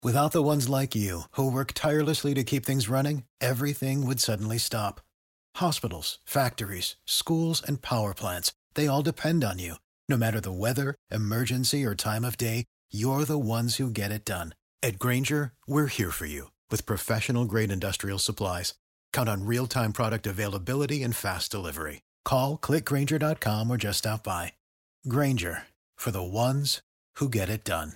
Without the ones like you, who work tirelessly to keep things running, everything would suddenly stop. Hospitals, factories, schools, and power plants, they all depend on you. No matter the weather, emergency, or time of day, you're the ones who get it done. At Granger, we're here for you with professional-grade industrial supplies. Count on real-time product availability and fast delivery. Call, clickgranger.com, or just stop by. Granger, for the ones who get it done.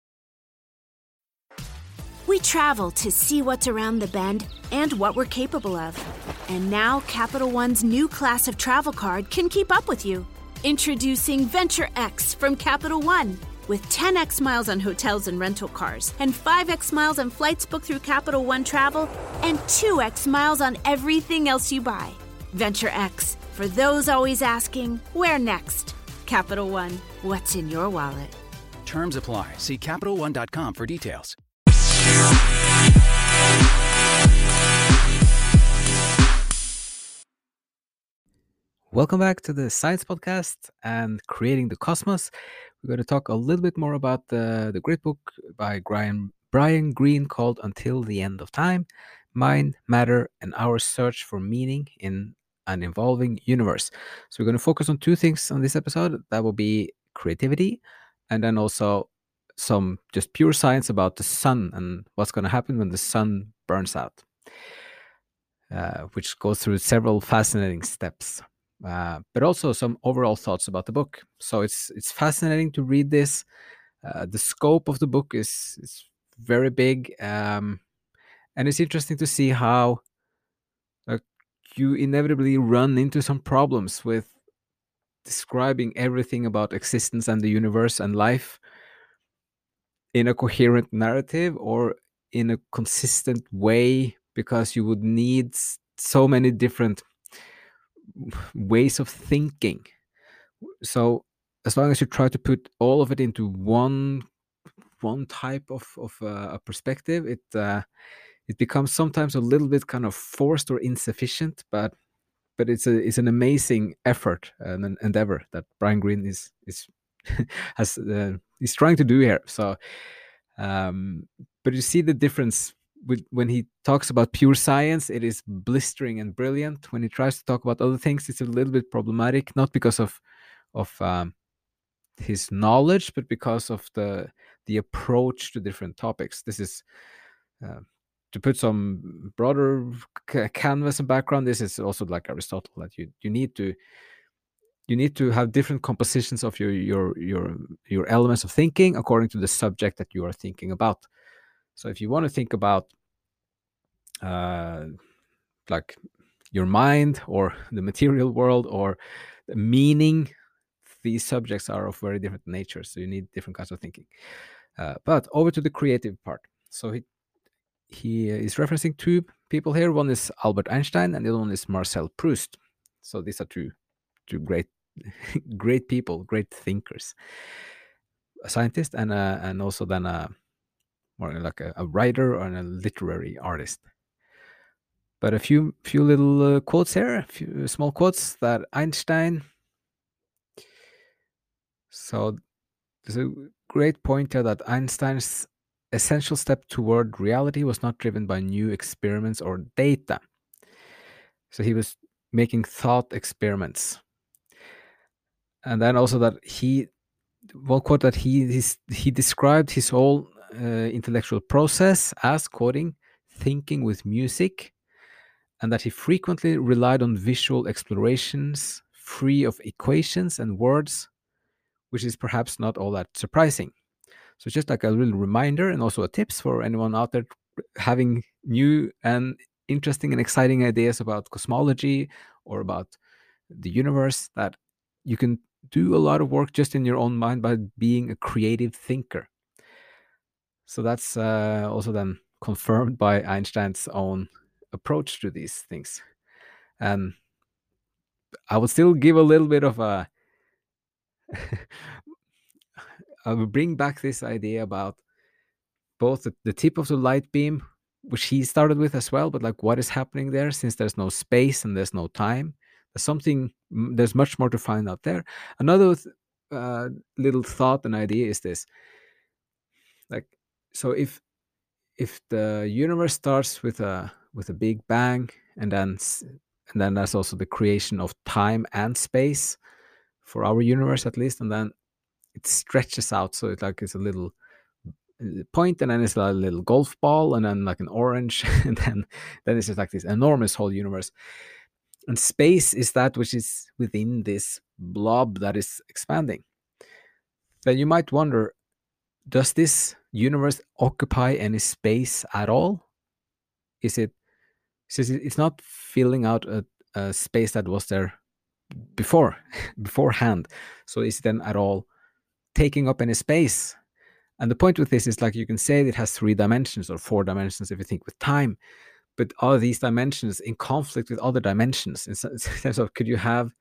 We travel to see what's around the bend and what we're capable of. And now Capital One's new class of travel card can keep up with you. Introducing Venture X from Capital One. With 10x miles on hotels and rental cars, and 5x miles on flights booked through Capital One Travel, and 2x miles on everything else you buy. Venture X, for those always asking, where next? Capital One, what's in your wallet? Terms apply. See CapitalOne.com for details. Welcome back to the Science Podcast and Creating the Cosmos. We're going to talk a little bit more about the great book by Brian Greene called Until the End of Time, Mind, Matter, and Our Search for Meaning in an Evolving Universe. So we're going to focus on two things on this episode. That will be creativity and then also some just pure science about the sun and what's going to happen when the sun burns out, which goes through several fascinating steps. But also some overall thoughts about the book. So it's fascinating to read this. The scope of the book is very big, and it's interesting to see how you inevitably run into some problems with describing everything about existence and the universe and life in a coherent narrative or in a consistent way, because you would need so many different ways of thinking. So as long as you try to put all of it into one type of a perspective, it becomes sometimes a little bit kind of forced or insufficient. But it's an amazing effort and an endeavor that Brian Greene is he's trying to do here. So, but you see the difference. When he talks about pure science, it is blistering and brilliant. When he tries to talk about other things, it's a little bit problematic, not because of his knowledge, but because of the approach to different topics. This is to put some broader canvas and background. This is also like Aristotle, that you need to have different compositions of your elements of thinking according to the subject that you are thinking about. So if you want to think about like your mind or the material world or the meaning, these subjects are of very different natures. So you need different kinds of thinking. But over to the creative part. So he is referencing two people here. One is Albert Einstein and the other one is Marcel Proust. So these are two great great people, great thinkers, a scientist and also then more like a writer or a literary artist. But a few little quotes here, a few small quotes that Einstein. So there's a great point here that Einstein's essential step toward reality was not driven by new experiments or data. So he was making thought experiments. And then also that one quote that he described his whole intellectual process as, quoting, thinking with music, and that he frequently relied on visual explorations free of equations and words, which is perhaps not all that surprising. So just like a little reminder and also a tips for anyone out there having new and interesting and exciting ideas about cosmology or about the universe, that you can do a lot of work just in your own mind by being a creative thinker. So that's also then confirmed by Einstein's own approach to these things. And I would still give a little bit of a I will bring back this idea about both the tip of the light beam, which he started with as well, but like what is happening there, since there's no space and there's no time. There's much more to find out there. Another little thought and idea is this. Like, so if if the universe starts with a big bang, and then there's also the creation of time and space for our universe at least, and then it stretches out, so it's a little point, and then it's a little golf ball, and then like an orange, and then it's just like this enormous whole universe. And space is that which is within this blob that is expanding. Then you might wonder, does this universe occupy any space at all? It's not filling out a space that was there beforehand. So is it then at all taking up any space? And the point with this is, like, you can say it has 3 dimensions or 4 dimensions if you think with time, but are these dimensions in conflict with other dimensions? In terms of, could you have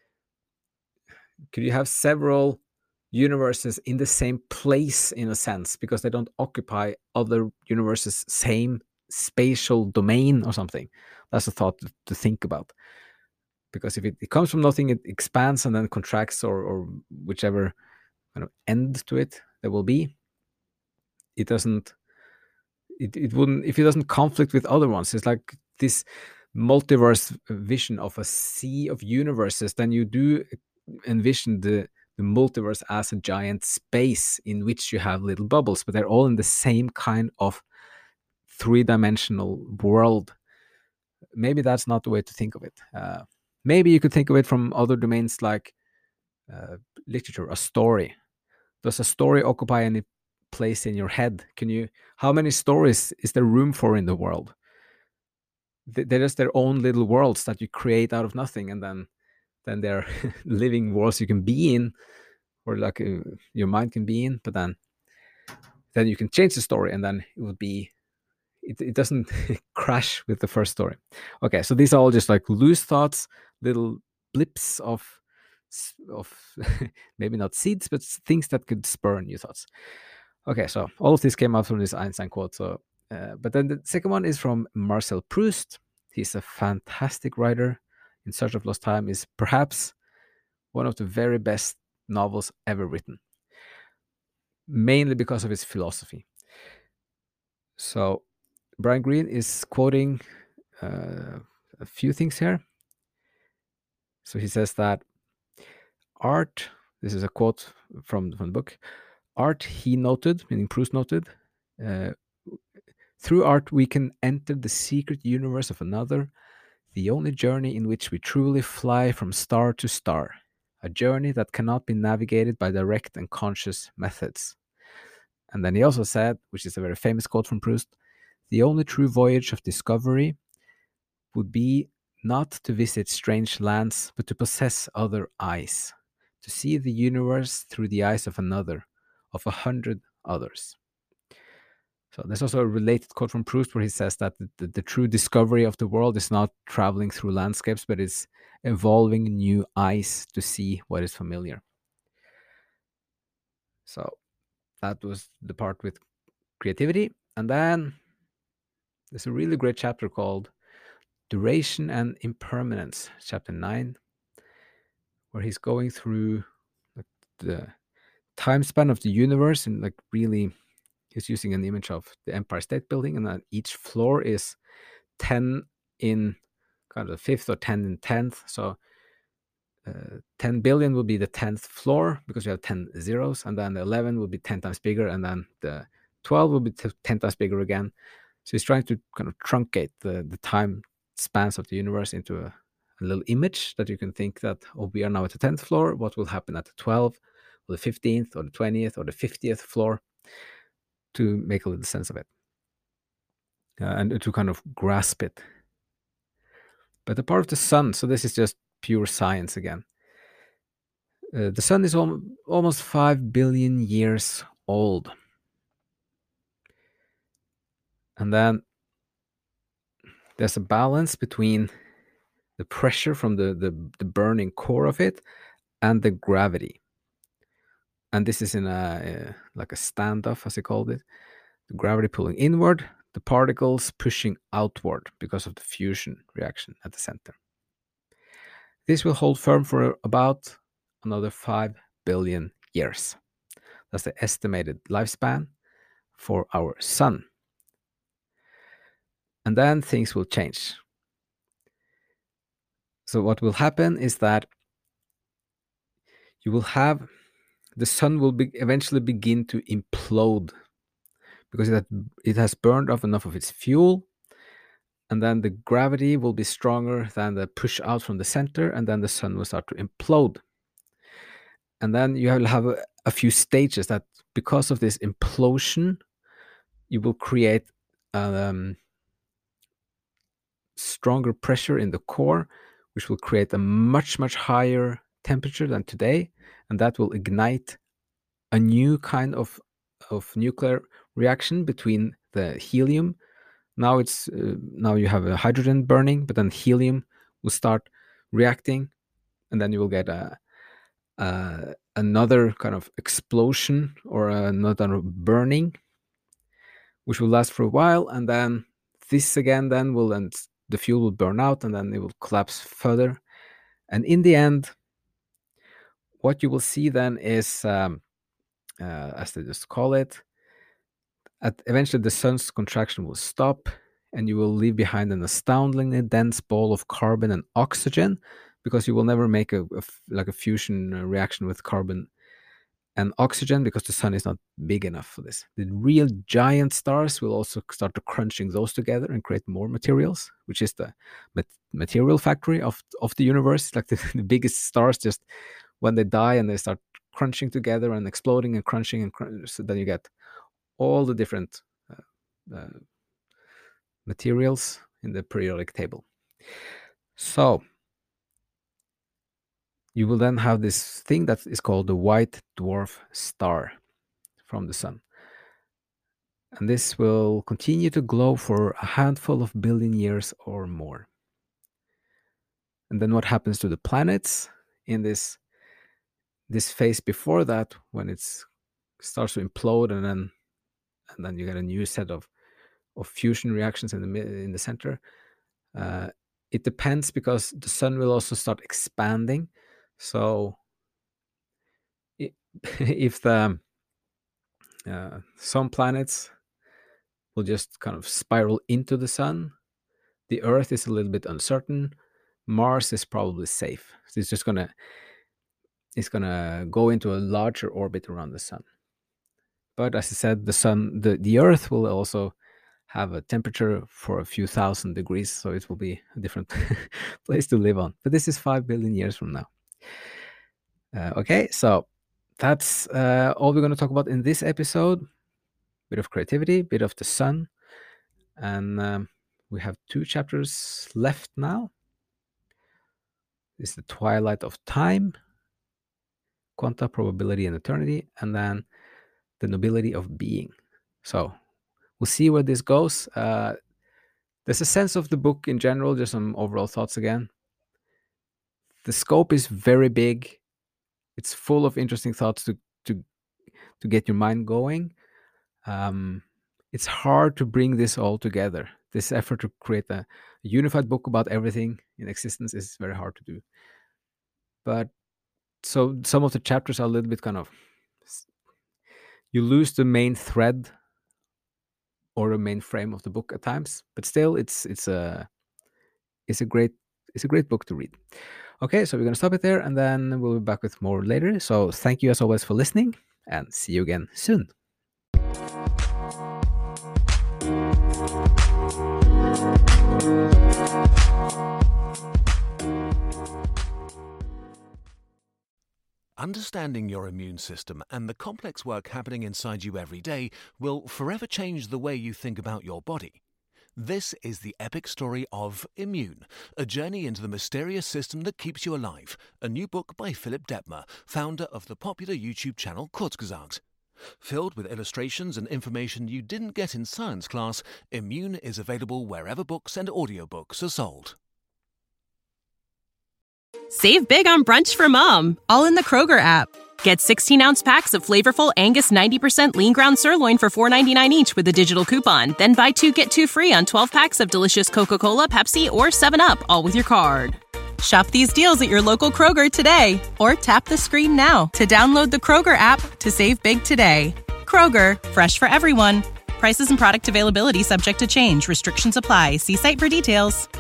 several universes in the same place, in a sense, because they don't occupy other universes' same spatial domain or something? That's a thought to think about. Because if it comes from nothing, it expands and then contracts, or whichever kind of end to it there will be. It wouldn't, if it doesn't conflict with other ones. It's like this multiverse vision of a sea of universes, then you do envision the multiverse as a giant space in which you have little bubbles, but they're all in the same kind of 3-dimensional world. Maybe that's not the way to think of it. Maybe you could think of it from other domains, like literature, a story. Does a story occupy any place in your head? How many stories is there room for in the world? They're just their own little worlds that you create out of nothing, and then they're living worlds you can be in, or like your mind can be in, but then you can change the story, and then it would be, it doesn't crash with the first story. Okay, so these are all just like loose thoughts, little blips of maybe not seeds, but things that could spur new thoughts. Okay, so all of this came out from this Einstein quote. So, but then the second one is from Marcel Proust. He's a fantastic writer. In Search of Lost Time is perhaps one of the very best novels ever written, mainly because of his philosophy. So Brian Greene is quoting a few things here. So he says that art, this is a quote from the book, art, he noted, meaning Proust noted, through art we can enter the secret universe of another, the only journey in which we truly fly from star to star, a journey that cannot be navigated by direct and conscious methods. And then he also said, which is a very famous quote from Proust, the only true voyage of discovery would be not to visit strange lands, but to possess other eyes, to see the universe through the eyes of another, of 100 others. So there's also a related quote from Proust where he says that the true discovery of the world is not traveling through landscapes, but it's evolving new eyes to see what is familiar. So that was the part with creativity. And then there's a really great chapter called Duration and Impermanence, chapter 9, where he's going through the time span of the universe, and like really he's using an image of the Empire State Building, and then each floor is 10 in kind of the 5th or 10 in 10th. So 10 billion will be the 10th floor because you have 10 zeros, and then the 11 will be 10 times bigger, and then the 12 will be 10 times bigger again. So he's trying to kind of truncate the time spans of the universe into a little image that you can think that, oh, we are now at the 10th floor. What will happen at the 12th, or the 15th, or the 20th, or the 50th floor, to make a little sense of it and to kind of grasp it. But the part of the sun, so this is just pure science again. The sun is almost 5 billion years old. And then there's a balance between the pressure from the burning core of it and the gravity. And this is in like a standoff, as he called it. The gravity pulling inward, the particles pushing outward because of the fusion reaction at the center. This will hold firm for about another 5 billion years. That's the estimated lifespan for our sun. And then things will change. So what will happen is that you will have the sun will eventually begin to implode because it has burned off enough of its fuel, and then the gravity will be stronger than the push out from the center, and then the sun will start to implode. And then you will have a few stages that, because of this implosion, you will create stronger pressure in the core, which will create a much, much higher temperature than today, and that will ignite a new kind of nuclear reaction between the helium. Now you have a hydrogen burning, but then helium will start reacting, and then you will get another kind of explosion or another burning, which will last for a while, and then this again the fuel will burn out, and then it will collapse further. And in the end, what you will see then is, as they just call it, eventually the sun's contraction will stop, and you will leave behind an astoundingly dense ball of carbon and oxygen, because you will never make a fusion reaction with carbon and oxygen, because the sun is not big enough for this. The real giant stars will also start to crunching those together and create more materials, which is the material factory of the universe. Like the biggest stars, just when they die and they start crunching together and exploding and crunching, so then you get all the different materials in the periodic table. So you will then have this thing that is called the white dwarf star from the sun. And this will continue to glow for a handful of billion years or more. And then what happens to the planets in this phase before that, when it starts to implode, and then you get a new set of fusion reactions in the center. It depends, because the sun will also start expanding. So if some planets will just kind of spiral into the sun, the Earth is a little bit uncertain. Mars is probably safe. So it's gonna go into a larger orbit around the sun. But as I said, the Earth will also have a temperature for a few thousand degrees, so it will be a different place to live on. But this is 5 billion years from now. Okay, so that's all we're going to talk about in this episode. Bit of creativity, bit of the sun, and we have 2 chapters left now. This is the Twilight of Time, Quanta, Probability, and Eternity, and then the Nobility of Being. So we'll see where this goes. There's a sense of the book in general, just some overall thoughts again. The scope is very big. It's full of interesting thoughts to get your mind going. It's hard to bring this all together. This effort to create a unified book about everything in existence is very hard to do. But so some of the chapters are a little bit kind of, you lose the main thread or the main frame of the book at times, but still it's a great book to read. Okay, so we're going to stop it there, and then we'll be back with more later. So thank you as always for listening, and see you again soon. Understanding your immune system and the complex work happening inside you every day will forever change the way you think about your body. This is the epic story of Immune, a journey into the mysterious system that keeps you alive, a new book by Philipp Dettmer, founder of the popular YouTube channel Kurzgesagt. Filled with illustrations and information you didn't get in science class, Immune is available wherever books and audiobooks are sold. Save big on brunch for mom, all in the Kroger app. Get 16-ounce packs of flavorful Angus 90% lean ground sirloin for $4.99 each with a digital coupon. Then buy 2, get 2 free on 12 packs of delicious Coca-Cola, Pepsi, or 7-Up, all with your card. Shop these deals at your local Kroger today, or tap the screen now to download the Kroger app to save big today. Kroger, fresh for everyone. Prices and product availability subject to change. Restrictions apply. See site for details.